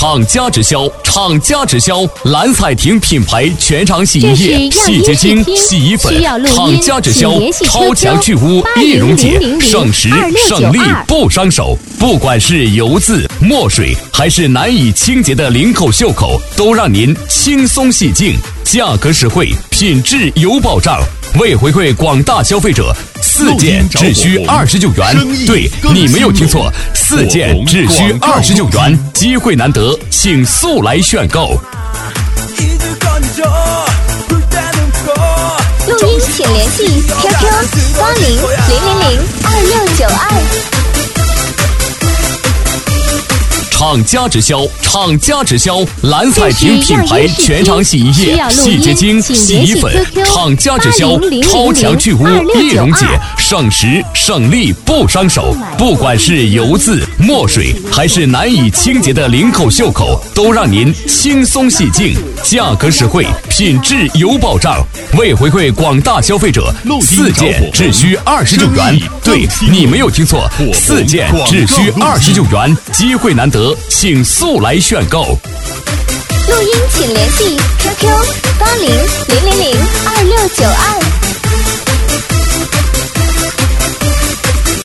厂家直销，厂家直销，蓝彩婷品牌全场洗衣液、洗洁精、洗衣粉，厂家直销，超强去污易溶解，省时省力不伤手。不管是油渍、墨水，还是难以清洁的领口、袖口，都让您轻松洗净，价格实惠，品质有保障。为回馈广大消费者，4件只需29元。对，你没有听错，4件只需29元，机会难得，请速来选购。 录音请联系 QQ8000002692。 厂家直销，厂家直销，蓝彩婷品牌全场洗衣液、洗洁精、洗衣粉，厂家直销，超强去污易溶解，省时省力不伤手。不管是油渍、墨水，还是难以清洁的领口、袖口，都让您轻松洗净，价格实惠，品质有保障。为回馈广大消费者，4件只需29元。对，你没有听错，4件只需29元，机会难得，请速来选购。 录音请联系 QQ800000